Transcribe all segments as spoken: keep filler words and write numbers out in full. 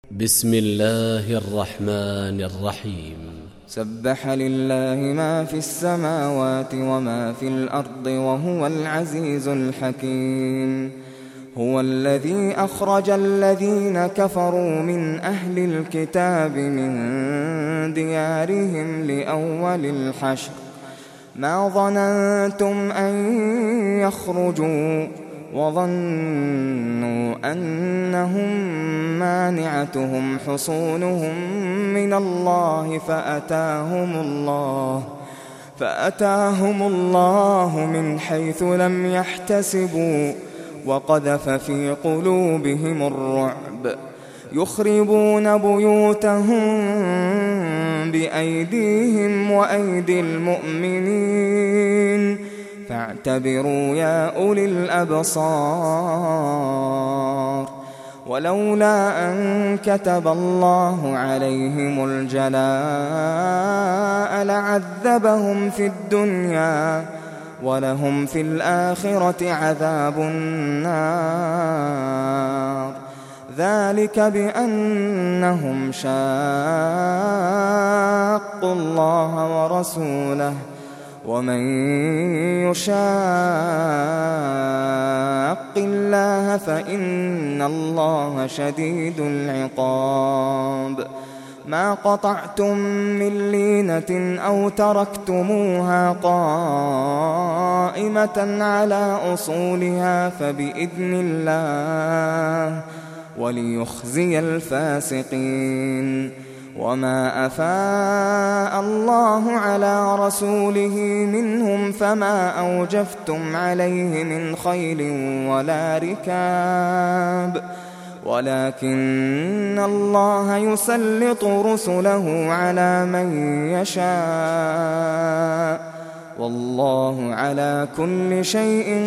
بسم الله الرحمن الرحيم. سبح لله ما في السماوات وما في الأرض وهو العزيز الحكيم. هو الذي أخرج الذين كفروا من أهل الكتاب من ديارهم لأول الحشر ما ظننتم أن يخرجوا وظنوا أنهم مانعتهم حصونهم من الله فأتاهم الله فأتاهم الله من حيث لم يحتسبوا وقذف في قلوبهم الرعب يخربون بيوتهم بأيديهم وأيدي المؤمنين فاعتبروا يا أولي الأبصار. ولولا أن كتب الله عليهم الجلاء لعذبهم في الدنيا ولهم في الآخرة عذاب النار. ذلك بأنهم شاقوا الله ورسوله ومن يشاق الله فإن الله شديد العقاب. ما قطعتم من لينة أو تركتموها قائمة على أصولها فبإذن الله وليخزي الفاسقين. وما أفاء الله على رسوله منهم فما أوجفتم عليه من خيل ولا ركاب ولكن الله يسلط رسله على من يشاء والله على كل شيء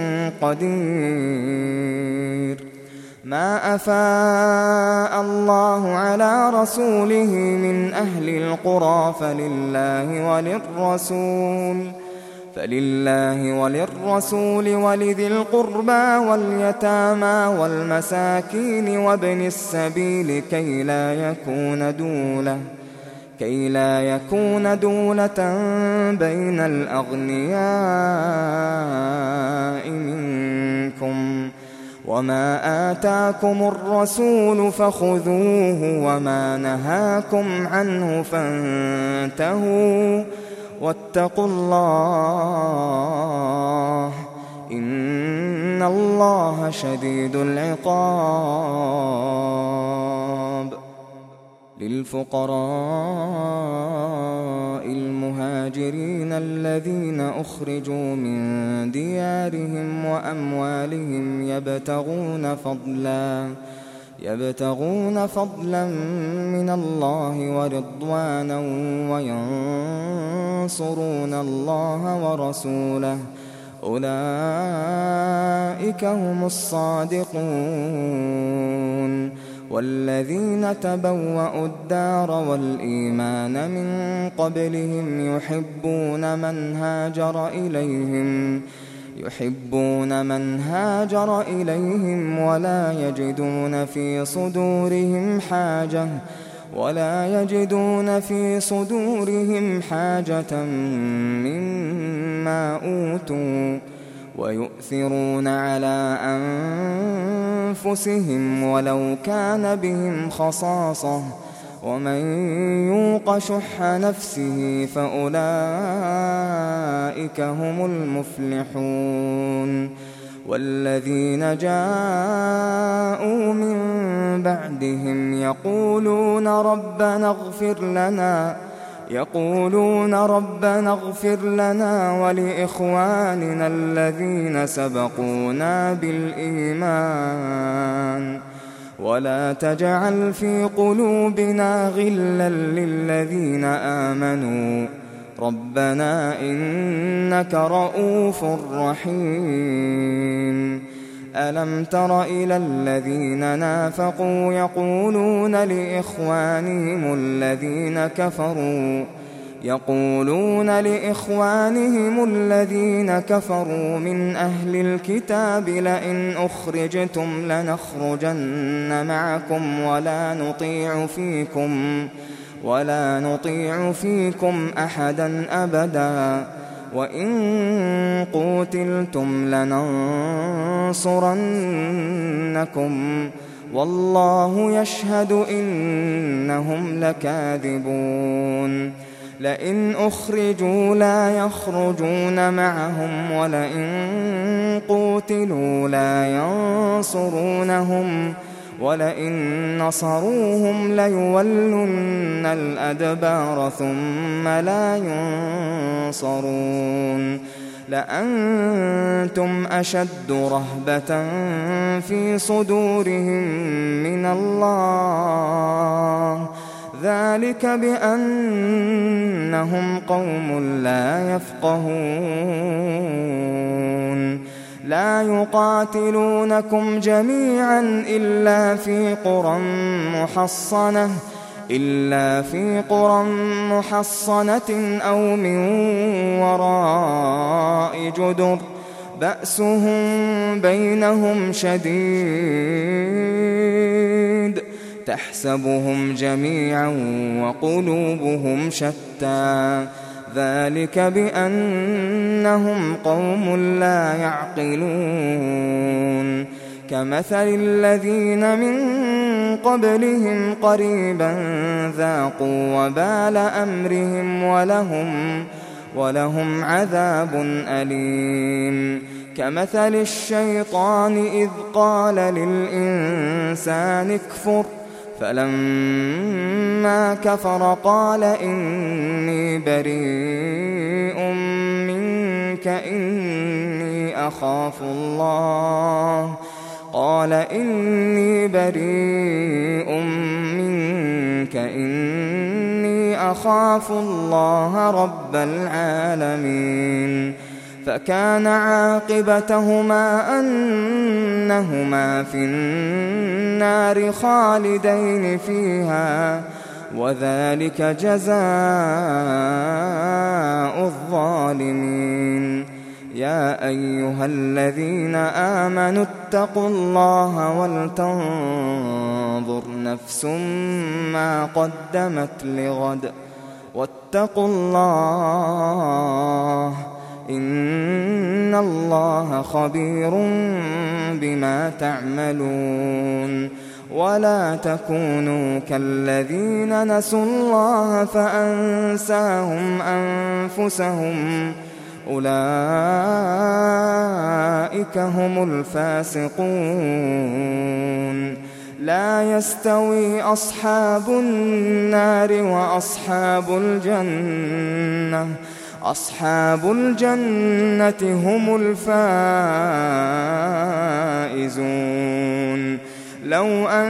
قدير. ما أفاء الله على رسوله من أهل القرى فلله وللرسول فلله وللرسول ولذي القربى واليتامى والمساكين وابن السبيل كي لا يكون دولة كي لا يكون دولة بين الأغنياء منكم. وما آتاكم الرسول فخذوه وما نهاكم عنه فانتهوا واتقوا الله إن الله شديد العقاب. للفقراء المهاجرين الذين أخرجوا من ديارهم وأموالهم يبتغون فضلا يبتغون فضلا من الله ورضوانا وينصرون الله ورسوله أولئك هم الصادقون. والذين تبوأوا الدار والإيمان من قبلهم يحبون من هاجر إليهم يحبون من هاجر إليهم ولا يجدون في صدورهم حاجة ولا يجدون في صدورهم حاجة مما أوتوا ويؤثرون على أنفسهم ولو كان بهم خصاصة ومن يوق شح نفسه فأولئك هم المفلحون. والذين جاءوا من بعدهم يقولون ربنا اغفر لنا يقولون ربنا اغفر لنا ولإخواننا الذين سبقونا بالإيمان ولا تجعل في قلوبنا غلا للذين آمنوا ربنا إنك رؤوف رحيم. ألم تر إلى الذين نافقوا يقولون لإخوانهم الذين كفروا يقولون لإخوانهم الذين كفروا من أهل الكتاب لئن أخرجتم لنخرجن معكم ولا نطيع فيكم ولا نطيع فيكم أحدا أبدا وإن قوتلتم لننصرنكم والله يشهد إنهم لكاذبون لئن أخرجوا لا يخرجون معهم ولئن قوتلوا لا ينصرونهم ولئن نصروهم ليولن الأدبار ثم لا ينصرون لأنتم أشد رهبة في صدورهم من الله ذلك بأنهم قوم لا يفقهون لا يقاتلونكم جميعا إلا في قرى محصنة إلا في قرى محصنة أو من وراء جدر بأسهم بينهم شديد تحسبهم جميعا وقلوبهم شتى ذلك بأنهم قوم لا يعقلون كمثل الذين من قبلهم قريبا ذاقوا وبال أمرهم ولهم, ولهم عذاب أليم كمثل الشيطان إذ قال للإنسان اكفر فلما كفر قال إني بريء منك إني أخاف الله قال إني بريء منك إني أخاف الله رب العالمين فكان عاقبتهما أنهما في النار خالدين فيها وذلك جزاء الظالمين يا أيها الذين آمنوا اتقوا الله ولتنظر نفس ما قدمت لغد واتقوا الله إن الله خبير بما تعملون ولا تكونوا كالذين نسوا الله فأنساهم أنفسهم أولئك هم الفاسقون لا يستوي أصحاب النار وأصحاب الجنة أصحاب الجنة هم الفائزون لو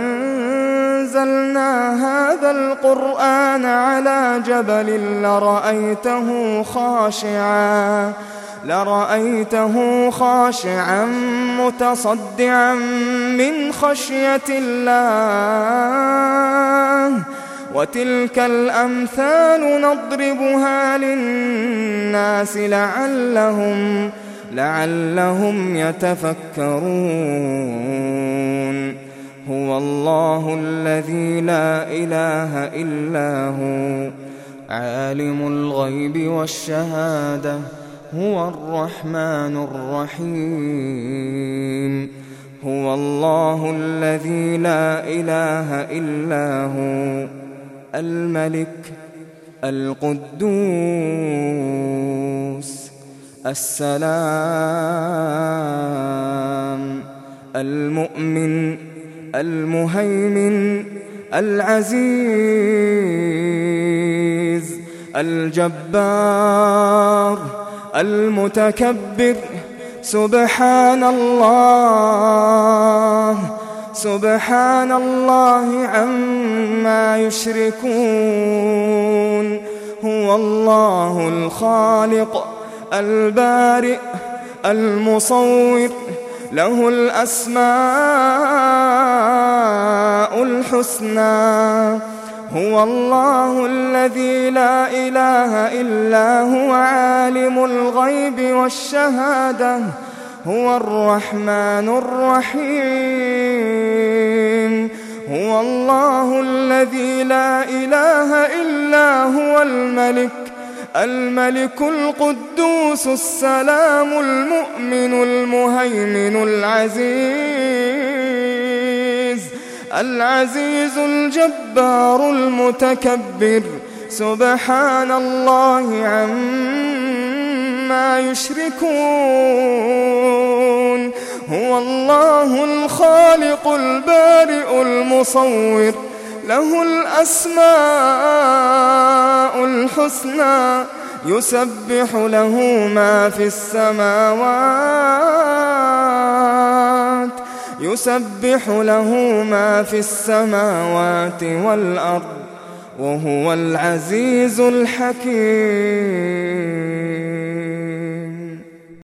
أنزلنا هذا القرآن على جبل لرأيته خاشعا لرأيته خاشعا متصدعا من خشية الله وتلك الأمثال نضربها للناس لعلهم لعلهم يتفكرون هو الله الذي لا إله إلا هو عالم الغيب والشهادة هو الرحمن الرحيم هو الله الذي لا إله إلا هو الملك القدوس السلام المؤمن المهيمن العزيز الجبار المتكبر سبحان الله سبحان الله عما يشركون هو الله الخالق البارئ المصور له الأسماء الحسنى. هو الله الذي لا إله إلا هو عالم الغيب والشهادة هو الرحمن الرحيم. هو الله الذي لا إله إلا هو الملك الملك القدوس السلام المؤمن المهيمن العزيز العزيز الجبار المتكبر. سبحان الله عما يشركون. هو الله الخالق البارئ المصور له الأسماء الحسنى يسبح له ما في السماوات يسبح له ما في السماوات والأرض وهو العزيز الحكيم.